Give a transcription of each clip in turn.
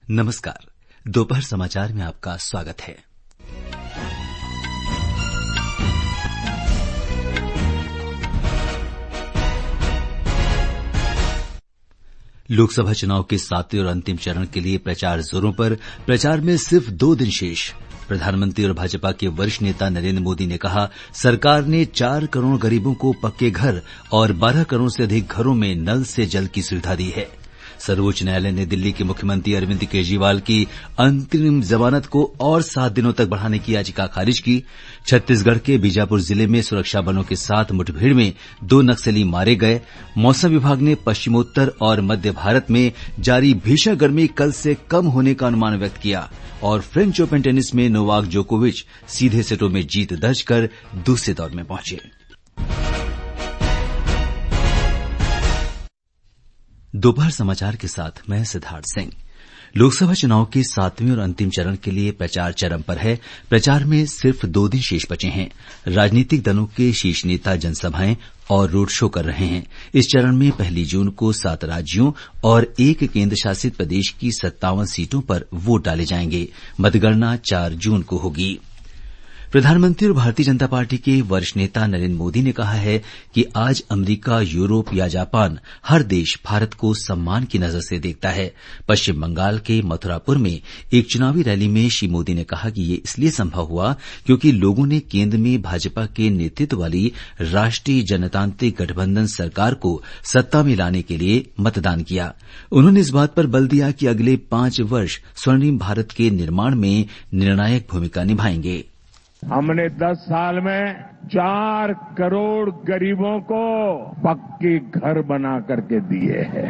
नमस्कार। दोपहर समाचार में आपका स्वागत है। लोकसभा चुनाव के 7वें और अंतिम चरण के लिए प्रचार जोरों पर। प्रचार में सिर्फ 2 दिन शेष। प्रधानमंत्री और भाजपा के वरिष्ठ नेता नरेंद्र मोदी ने कहा, सरकार ने 4 करोड़ गरीबों को पक्के घर और 12 करोड़ से अधिक घरों में नल से जल की सुविधा दी है। सर्वोच्च न्यायालय ने दिल्ली के मुख्यमंत्री अरविंद केजरीवाल की अंतरिम जमानत को और 7 दिनों तक बढ़ाने की याचिका खारिज की। छत्तीसगढ़ के बीजापुर जिले में सुरक्षा बलों के साथ मुठभेड़ में 2 नक्सली मारे गए। मौसम विभाग ने पश्चिमोत्तर और मध्य भारत में जारी भीषण गर्मी कल से कम होने का अनुमान व्यक्त किया। और फ्रेंच ओपन टेनिस में नोवाक जोकोविच सीधे सेटों में जीत दर्ज कर दूसरे दौर में पहुंचे। दोपहर समाचार के साथ मैं सिद्धार्थ सिंह। लोकसभा चुनाव के 7वें और अंतिम चरण के लिए प्रचार चरम पर है। प्रचार में सिर्फ 2 दिन शेष बचे हैं। राजनीतिक दलों के शीर्ष नेता जनसभाएं और रोड शो कर रहे हैं। इस चरण में 1 जून को 7 राज्यों और 1 केंद्र शासित प्रदेश की 57 सीटों पर वोट डाले जाएंगे। मतगणना 4 जून को होगी। प्रधानमंत्री और भारतीय जनता पार्टी के वरिष्ठ नेता नरेंद्र मोदी ने कहा है कि आज अमेरिका, यूरोप या जापान हर देश भारत को सम्मान की नजर से देखता है। पश्चिम बंगाल के मथुरापुर में एक चुनावी रैली में श्री मोदी ने कहा कि ये इसलिए संभव हुआ क्योंकि लोगों ने केंद्र में भाजपा के नेतृत्व वाली राष्ट्रीय जनतांत्रिक गठबंधन सरकार को सत्ता में लाने के लिए मतदान किया। उन्होंने इस बात पर बल दिया कि अगले 5 वर्ष स्वर्णिम भारत के निर्माण में निर्णायक भूमिका निभाएंगे। हमने 10 साल में 4 करोड़ गरीबों को पक्के घर बना करके दिए हैं।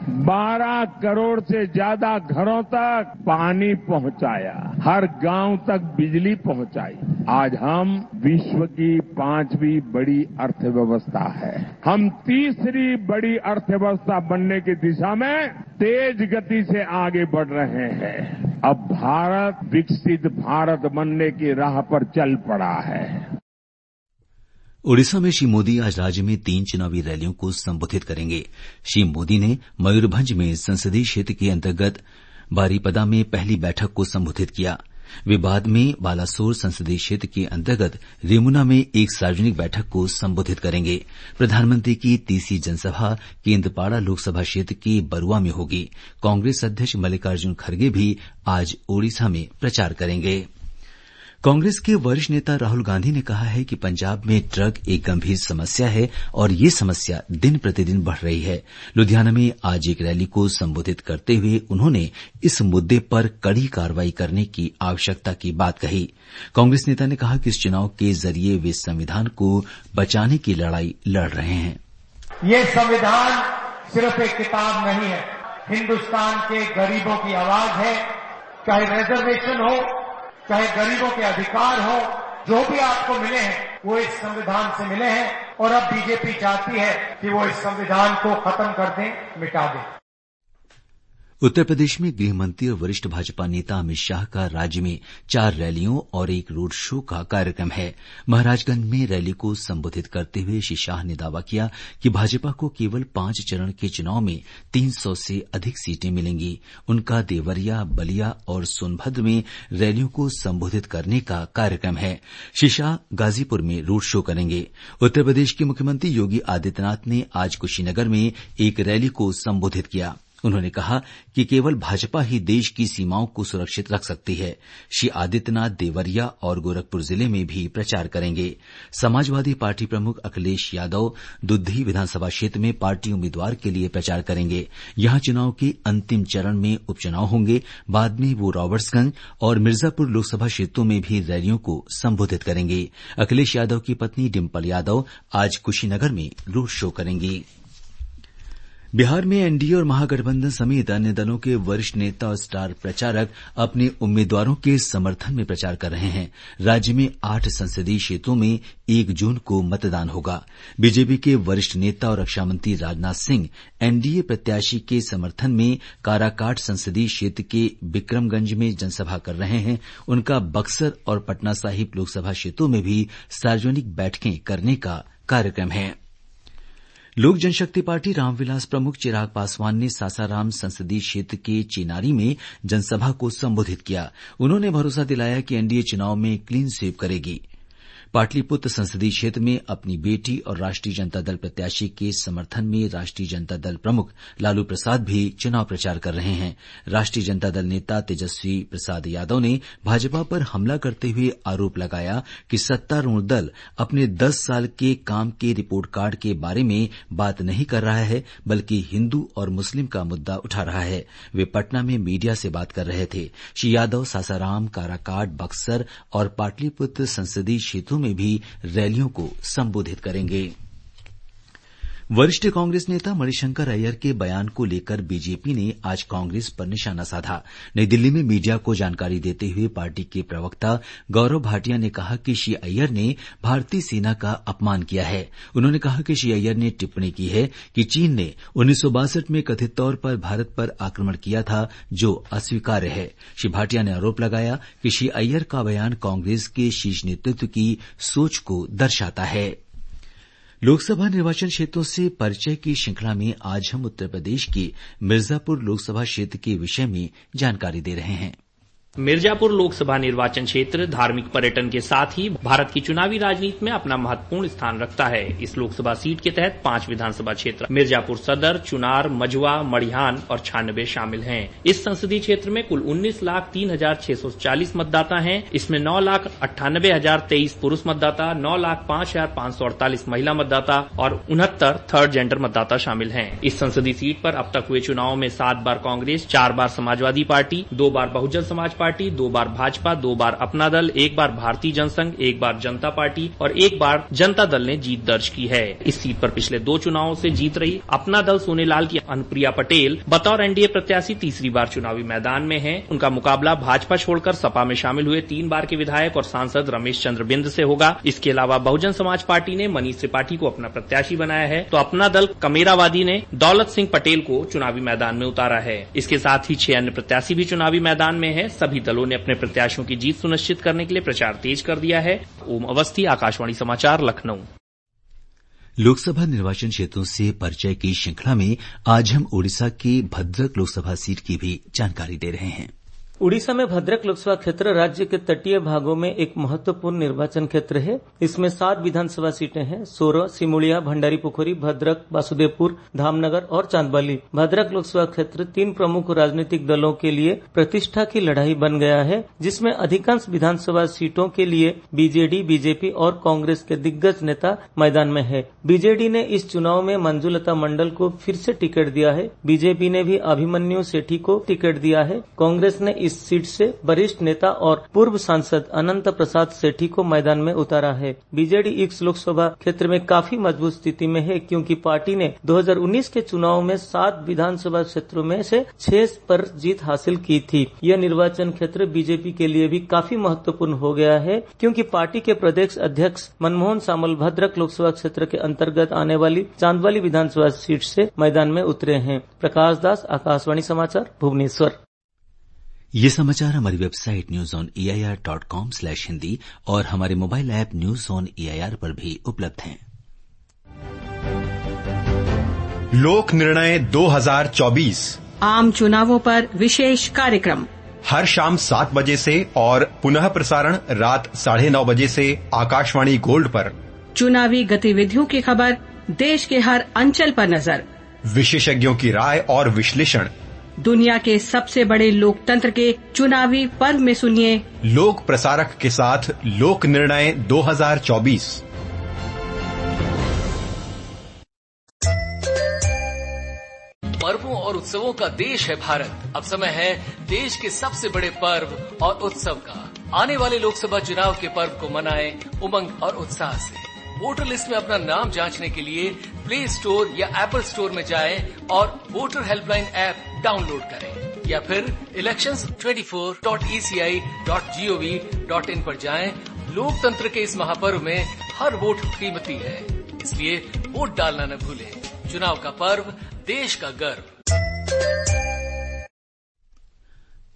12 करोड़ से ज्यादा घरों तक पानी पहुंचाया। हर गांव तक बिजली पहुंचाई। आज हम विश्व की 5वीं बड़ी अर्थव्यवस्था है। हम तीसरी बड़ी अर्थव्यवस्था बनने की दिशा में तेज गति से आगे बढ़ रहे हैं। अब भारत विकसित भारत बनने की राह पर चल पड़ा है। ओडिशा में श्री मोदी आज राज्य में 3 चुनावी रैलियों को संबोधित करेंगे। श्री मोदी ने मयूरभंज में संसदीय क्षेत्र के अंतर्गत बारीपदा में पहली बैठक को संबोधित किया। वे बाद में बालासोर संसदीय क्षेत्र के अंतर्गत रेमुना में एक सार्वजनिक बैठक को संबोधित करेंगे। प्रधानमंत्री की तीसरी जनसभा केंद्रपाड़ा लोकसभा क्षेत्र के बरुआ में होगी। कांग्रेस अध्यक्ष मल्लिकार्जुन खड़गे भी आज ओडिशा में प्रचार करेंगे। कांग्रेस के वरिष्ठ नेता राहुल गांधी ने कहा है कि पंजाब में ड्रग एक गंभीर समस्या है और ये समस्या दिन प्रतिदिन बढ़ रही है। लुधियाना में आज एक रैली को संबोधित करते हुए उन्होंने इस मुद्दे पर कड़ी कार्रवाई करने की आवश्यकता की बात कही। कांग्रेस नेता ने कहा कि इस चुनाव के जरिए वे संविधान को बचाने की लड़ाई लड़ रहे हैं। ये संविधान सिर्फ एक किताब नहीं है, हिन्दुस्तान के गरीबों की आवाज है। चाहे रिजर्वेशन हो, चाहे गरीबों के अधिकार हो, जो भी आपको मिले हैं वो इस संविधान से मिले हैं। और अब बीजेपी चाहती है कि वो इस संविधान को खत्म कर दें, मिटा दें। उत्तर प्रदेश में गृह मंत्री और वरिष्ठ भाजपा नेता अमित शाह का राज्य में 4 रैलियों और एक रोड शो का कार्यक्रम है। महाराजगंज में रैली को संबोधित करते हुए श्री शाह ने दावा किया कि भाजपा को केवल 5 चरण के चुनाव में 300 से अधिक सीटें मिलेंगी। उनका देवरिया, बलिया और सोनभद्र में रैलियों को संबोधित करने का कार्यक्रम है। श्री शाह गाजीपुर में रोड शो करेंगे। उत्तर प्रदेश के मुख्यमंत्री योगी आदित्यनाथ ने आज कुशीनगर में एक रैली को संबोधित किया। उन्होंने कहा कि केवल भाजपा ही देश की सीमाओं को सुरक्षित रख सकती है। श्री आदित्यनाथ देवरिया और गोरखपुर जिले में भी प्रचार करेंगे। समाजवादी पार्टी प्रमुख अखिलेश यादव दुद्धी विधानसभा क्षेत्र में पार्टी उम्मीदवार के लिए प्रचार करेंगे। यहां चुनाव के अंतिम चरण में उपचुनाव होंगे। बाद में वो रॉबर्ट्सगंज और मिर्जापुर लोकसभा क्षेत्रों में भी रैलियों को संबोधित करेंगे। अखिलेश यादव की पत्नी डिम्पल यादव आज कुशीनगर में रोड शो करेंगी। बिहार में एनडीए और महागठबंधन समेत अन्य दलों के वरिष्ठ नेता और स्टार प्रचारक अपने उम्मीदवारों के समर्थन में प्रचार कर रहे हैं। राज्य में 8 संसदीय क्षेत्रों में 1 जून को मतदान होगा। बीजेपी के वरिष्ठ नेता और रक्षा मंत्री राजनाथ सिंह एनडीए प्रत्याशी के समर्थन में काराकाट संसदीय क्षेत्र के बिक्रमगंज में जनसभा कर रहे हैं। उनका बक्सर और पटना साहिब लोकसभा क्षेत्रों में भी सार्वजनिक बैठकें करने का कार्यक्रम है। लोक जनशक्ति पार्टी रामविलास प्रमुख चिराग पासवान ने सासाराम संसदीय क्षेत्र के चिनारी में जनसभा को संबोधित किया। उन्होंने भरोसा दिलाया कि एनडीए चुनाव में क्लीन स्वीप करेगी। पाटलिपुत्र संसदीय क्षेत्र में अपनी बेटी और राष्ट्रीय जनता दल प्रत्याशी के समर्थन में राष्ट्रीय जनता दल प्रमुख लालू प्रसाद भी चुनाव प्रचार कर रहे हैं। राष्ट्रीय जनता दल नेता तेजस्वी प्रसाद यादव ने भाजपा पर हमला करते हुए आरोप लगाया कि सत्तारूढ़ दल अपने 10 साल के काम के रिपोर्ट कार्ड के बारे में बात नहीं कर रहा है, बल्कि हिंदू और मुस्लिम का मुद्दा उठा रहा है। वे पटना में मीडिया से बात कर रहे थे। श्री यादव सासाराम, काराकाट, बक्सर और पाटलिपुत्र संसदीय क्षेत्रों में भी रैलियों को संबोधित करेंगे। वरिष्ठ कांग्रेस नेता मणिशंकर अय्यर के बयान को लेकर बीजेपी ने आज कांग्रेस पर निशाना साधा। नई दिल्ली में मीडिया को जानकारी देते हुए पार्टी के प्रवक्ता गौरव भाटिया ने कहा कि श्री अय्यर ने भारतीय सेना का अपमान किया है। उन्होंने कहा कि श्री अय्यर ने टिप्पणी की है कि चीन ने 1962 में कथित तौर पर भारत पर आक्रमण किया था, जो अस्वीकार्य है। श्री भाटिया ने आरोप लगाया कि श्री अय्यर का बयान कांग्रेस के शीर्ष नेतृत्व की सोच को दर्शाता है। लोकसभा निर्वाचन क्षेत्रों से परिचय की श्रृंखला में आज हम उत्तर प्रदेश के मिर्जापुर लोकसभा क्षेत्र के विषय में जानकारी दे रहे हैं। मिर्जापुर लोकसभा निर्वाचन क्षेत्र धार्मिक पर्यटन के साथ ही भारत की चुनावी राजनीति में अपना महत्वपूर्ण स्थान रखता है। इस लोकसभा सीट के तहत 5 विधानसभा क्षेत्र मिर्जापुर सदर, चुनार, मझुआ, मड़िहान और छानबे शामिल हैं। इस संसदीय क्षेत्र में कुल 19,03,640 मतदाता हैं। इसमें 9,98,023 पुरुष मतदाता, 9,05,548 महिला मतदाता और 69 थर्ड जेंडर मतदाता शामिल हैं। इस संसदीय सीट पर अब तक हुए चुनाव में 7 बार कांग्रेस, 4 बार समाजवादी पार्टी, 2 बार बहुजन समाज पार्टी, 2 बार भाजपा, 2 बार अपना दल, 1 बार भारतीय जनसंघ, 1 बार जनता पार्टी और 1 बार जनता दल ने जीत दर्ज की है। इस सीट पर पिछले 2 चुनावों से जीत रही अपना दल सोनेलाल की अनुप्रिया पटेल बतौर एनडीए प्रत्याशी तीसरी बार चुनावी मैदान में हैं। उनका मुकाबला भाजपा छोड़कर सपा में शामिल हुए 3 बार के विधायक और सांसद रमेश चंद्र बिंद से होगा। इसके अलावा बहुजन समाज पार्टी ने मनीष त्रिपाठी को अपना प्रत्याशी बनाया है, तो अपना दल कमेरावादी ने दौलत सिंह पटेल को चुनावी मैदान में उतारा है। इसके साथ ही 6 अन्य प्रत्याशी भी चुनावी मैदान में है। सभी दलों ने अपने प्रत्याशियों की जीत सुनिश्चित करने के लिए प्रचार तेज कर दिया है। ओम अवस्थी, आकाशवाणी समाचार, लखनऊ। लोकसभा निर्वाचन क्षेत्रों से परिचय की श्रृंखला में आज हम ओडिशा की भद्रक लोकसभा सीट की भी जानकारी दे रहे हैं। उड़ीसा में भद्रक लोकसभा क्षेत्र राज्य के तटीय भागों में एक महत्वपूर्ण निर्वाचन क्षेत्र है। इसमें 7 विधानसभा सीटें हैं। सोरो, सिमुलिया, भंडारी पोखरी, भद्रक, वासुदेवपुर, धामनगर और चांदबाली। भद्रक लोकसभा क्षेत्र 3 प्रमुख राजनीतिक दलों के लिए प्रतिष्ठा की लड़ाई बन गया है, जिसमें अधिकांश विधानसभा सीटों के लिए बीजेडी, बीजेपी और कांग्रेस के दिग्गज नेता मैदान में है। बीजेडी ने इस चुनाव में मंजुलता मंडल को फिर से टिकट दिया है। बीजेपी ने भी अभिमन्यु सेठी को टिकट दिया है। कांग्रेस ने इस सीट से वरिष्ठ नेता और पूर्व सांसद अनंत प्रसाद सेठी को मैदान में उतारा है। बीजेडी इस लोकसभा क्षेत्र में काफी मजबूत स्थिति में है, क्योंकि पार्टी ने 2019 के चुनाव में 7 विधानसभा क्षेत्रों में से 6 पर जीत हासिल की थी। यह निर्वाचन क्षेत्र बीजेपी के लिए भी काफी महत्वपूर्ण हो गया है, क्योंकि पार्टी के प्रदेश अध्यक्ष मनमोहन सामल भद्रक लोकसभा क्षेत्र के अंतर्गत आने वाली चांदबाली विधानसभा सीट से मैदान में उतरे हैं। प्रकाश दास, आकाशवाणी समाचार, भुवनेश्वर। ये समाचार हमारी वेबसाइट newsoneair.com/hindi और हमारे mobile app news on AIR पर भी उपलब्ध हैं। लोक निर्णय 2024 आम चुनावों पर विशेष कार्यक्रम हर शाम 7 बजे से और पुनः प्रसारण रात 9:30 बजे से आकाशवाणी गोल्ड पर। चुनावी गतिविधियों की खबर, देश के हर अंचल पर नजर, विशेषज्ञों की राय और विश्लेषण। दुनिया के सबसे बड़े लोकतंत्र के चुनावी पर्व में सुनिए लोक प्रसारक के साथ लोक निर्णय 2024। पर्वों और उत्सवों का देश है भारत। अब समय है देश के सबसे बड़े पर्व और उत्सव का। आने वाले लोकसभा चुनाव के पर्व को मनाएं उमंग और उत्साह से। वोटर लिस्ट में अपना नाम जांचने के लिए प्ले स्टोर या एप्पल स्टोर में जाएं और वोटर हेल्पलाइन ऐप डाउनलोड करें, या फिर elections24.eci.gov.in पर जाएं। लोकतंत्र के इस महापर्व में हर वोट कीमती है, इसलिए वोट डालना न भूलें। चुनाव का पर्व, देश का गर्व।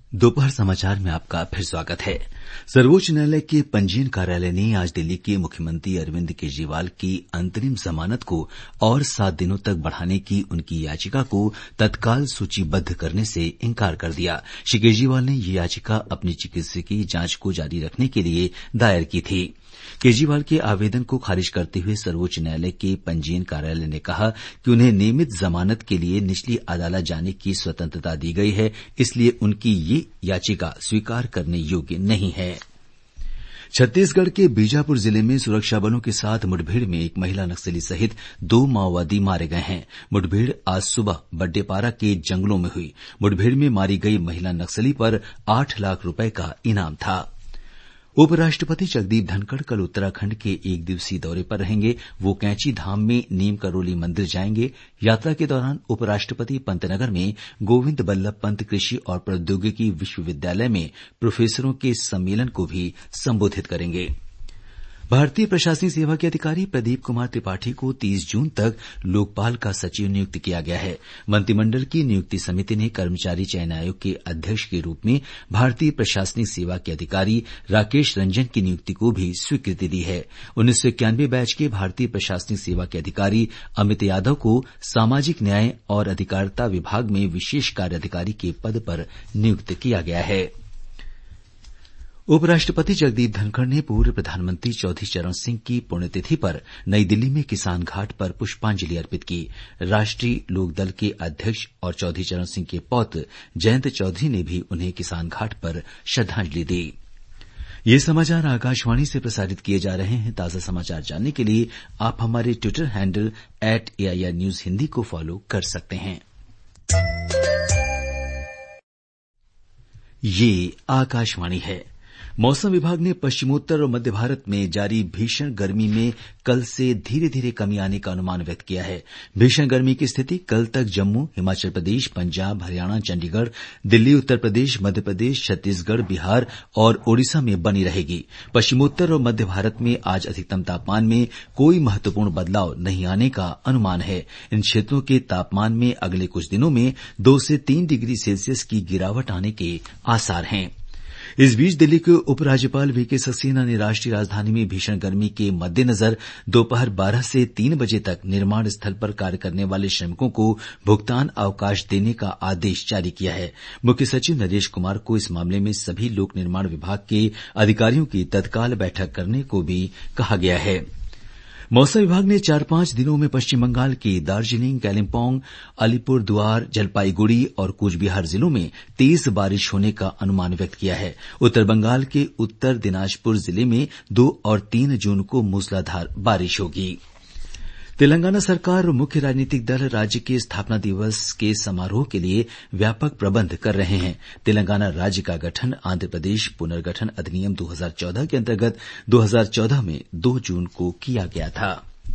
दोपहर समाचार में आपका फिर स्वागत है। सर्वोच्च न्यायालय के पंजीयन कार्यालय ने आज दिल्ली के मुख्यमंत्री अरविंद केजरीवाल की अंतरिम जमानत को और 7 दिनों तक बढ़ाने की उनकी याचिका को तत्काल सूचीबद्ध करने से इंकार कर दिया। श्री केजरीवाल ने ये याचिका अपनी चिकित्सकीय जांच को जारी रखने के लिए दायर की थी। केजरीवाल के आवेदन को खारिज करते हुए सर्वोच्च न्यायालय के पंजीयन कार्यालय ने कहा कि उन्हें नियमित जमानत के लिए निचली अदालत जाने की स्वतंत्रता दी गई है, इसलिए उनकी ये याचिका स्वीकार करने योग्य नहीं है। छत्तीसगढ़ के बीजापुर जिले में सुरक्षा बलों के साथ मुठभेड़ में एक महिला नक्सली सहित 2 माओवादी मारे गए हैं। मुठभेड़ आज सुबह बड्डेपारा के जंगलों में हुई। मुठभेड़ में मारी गई महिला नक्सली पर 8 लाख रुपए का इनाम था। उपराष्ट्रपति जगदीप धनखड़ कल उत्तराखंड के 1 दिवसीय दौरे पर रहेंगे। वो कैंची धाम में नीम करोली मंदिर जाएंगे। यात्रा के दौरान उपराष्ट्रपति पंतनगर में गोविंद बल्लभ पंत कृषि और प्रौद्योगिकी विश्वविद्यालय में प्रोफेसरों के सम्मेलन को भी संबोधित करेंगे। भारतीय प्रशासनिक सेवा के अधिकारी प्रदीप कुमार त्रिपाठी को 30 जून तक लोकपाल का सचिव नियुक्त किया गया है। मंत्रिमंडल की नियुक्ति समिति ने कर्मचारी चयन आयोग के अध्यक्ष के रूप में भारतीय प्रशासनिक सेवा के अधिकारी राकेश रंजन की नियुक्ति को भी स्वीकृति दी है। 1991 बैच के भारतीय प्रशासनिक सेवा के अधिकारी अमित यादव को सामाजिक न्याय और अधिकारिता विभाग में विशेष कार्य अधिकारी के पद पर नियुक्त किया गया है। उपराष्ट्रपति जगदीप धनखड़ ने पूर्व प्रधानमंत्री चौधरी चरण सिंह की पुण्यतिथि पर नई दिल्ली में किसान घाट पर पुष्पांजलि अर्पित की। राष्ट्रीय लोकदल के अध्यक्ष और चौधरी चरण सिंह के पौत्र जयंत चौधरी ने भी उन्हें किसान घाट पर श्रद्धांजलि दी। ये समाचार आकाशवाणी से प्रसारित किए जा रहे हैं। ताजा समाचार जानने के लिए आप हमारे Twitter handle @AIR News Hindi को फॉलो कर सकते हैं। ये आकाशवाणी है। मौसम विभाग ने पश्चिमोत्तर और मध्य भारत में जारी भीषण गर्मी में कल से धीरे धीरे कमी आने का अनुमान व्यक्त किया है। भीषण गर्मी की स्थिति कल तक जम्मू, हिमाचल प्रदेश, पंजाब, हरियाणा, चंडीगढ़, दिल्ली, उत्तर प्रदेश, मध्य प्रदेश, छत्तीसगढ़, बिहार और ओडिशा में बनी रहेगी। पश्चिमोत्तर और मध्य भारत में आज अधिकतम तापमान में कोई महत्वपूर्ण बदलाव नहीं आने का अनुमान है। इन क्षेत्रों के तापमान में अगले कुछ दिनों में 2 से 3 डिग्री सेल्सियस की गिरावट आने के आसार हैं। इस बीच दिल्ली के उपराज्यपाल वीके सक्सेना ने राष्ट्रीय राजधानी में भीषण गर्मी के मद्देनजर दोपहर 12 से 3 बजे तक निर्माण स्थल पर कार्य करने वाले श्रमिकों को भुगतान अवकाश देने का आदेश जारी किया है। मुख्य सचिव नरेश कुमार को इस मामले में सभी लोक निर्माण विभाग के अधिकारियों की तत्काल बैठक करने को भी कहा गया है। मौसम विभाग ने 4-5 दिनों में पश्चिम बंगाल के दार्जिलिंग, कालिम्पोंग, अलीपुरद्वार, जलपाईगुड़ी और कूचबिहार जिलों में तेज बारिश होने का अनुमान व्यक्त किया है। उत्तर बंगाल के उत्तर दिनाजपुर जिले में 2 और 3 जून को मूसलाधार बारिश होगी। तेलंगाना सरकार और मुख्य राजनीतिक दल राज्य के स्थापना दिवस के समारोह के लिए व्यापक प्रबंध कर रहे हैं। तेलंगाना राज्य का गठन आंध्र प्रदेश पुनर्गठन अधिनियम 2014 के अंतर्गत 2014 में 2 जून को किया गया था।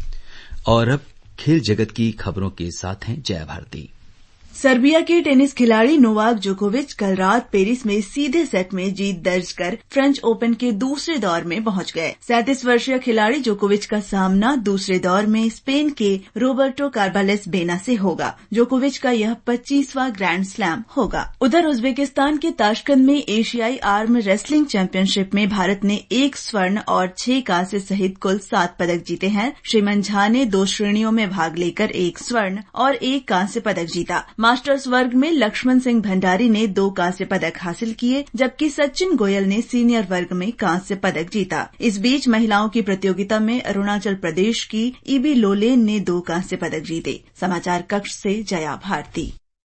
और अब खेल जगत की खबरों के साथ हैं जया भारती। सर्बिया के टेनिस खिलाड़ी नोवाक जोकोविच कल रात पेरिस में सीधे सेट में जीत दर्ज कर फ्रेंच ओपन के दूसरे दौर में पहुंच गए। 37 वर्षीय खिलाड़ी जोकोविच का सामना दूसरे दौर में स्पेन के रोबर्टो कार्बालेस बेना से होगा। जोकोविच का यह 25वां ग्रैंड स्लैम होगा। उधर उज्बेकिस्तान के ताशकंद में एशियाई आर्म रेसलिंग चैंपियनशिप में भारत ने 1 स्वर्ण और 6 कांस्य सहित कुल 7 पदक जीते हैं। श्रीमन झा ने 2 श्रेणियों में भाग लेकर 1 स्वर्ण और 1 कांस्य पदक जीता। मास्टर्स वर्ग में लक्ष्मण सिंह भंडारी ने 2 कांस्य पदक हासिल किए, जबकि सचिन गोयल ने सीनियर वर्ग में कांस्य पदक जीता। इस बीच महिलाओं की प्रतियोगिता में अरुणाचल प्रदेश की ईबी लोलेन ने 2 कांस्य पदक जीते। समाचार कक्ष से जया भारती।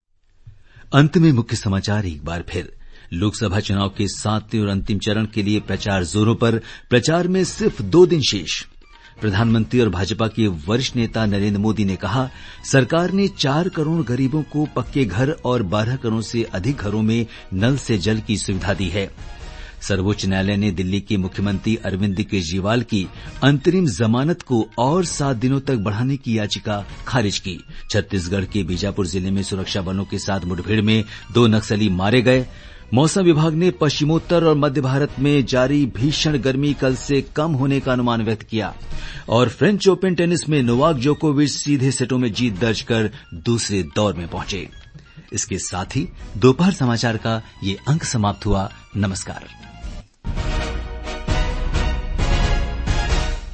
अंत में मुख्य समाचार एक बार फिर। लोकसभा चुनाव के 7वें और अंतिम चरण के लिए प्रचार जोरों पर। प्रचार में सिर्फ 2 दिन शेष। प्रधानमंत्री और भाजपा के वरिष्ठ नेता नरेंद्र मोदी ने कहा, सरकार ने 4 करोड़ गरीबों को पक्के घर और 12 करोड़ से अधिक घरों में नल से जल की सुविधा दी है। सर्वोच्च न्यायालय ने दिल्ली के मुख्यमंत्री अरविंद केजरीवाल की अंतरिम जमानत को और 7 दिनों तक बढ़ाने की याचिका खारिज की। छत्तीसगढ़ के बीजापुर जिले में सुरक्षा बलों के साथ मुठभेड़ में 2 नक्सली मारे गए। मौसम विभाग ने पश्चिमोत्तर और मध्य भारत में जारी भीषण गर्मी कल से कम होने का अनुमान व्यक्त किया। और फ्रेंच ओपन टेनिस में नोवाक जोकोविच सीधे सेटों में जीत दर्ज कर दूसरे दौर में पहुंचे। इसके साथ ही दोपहर समाचार का ये अंक समाप्त हुआ। नमस्कार।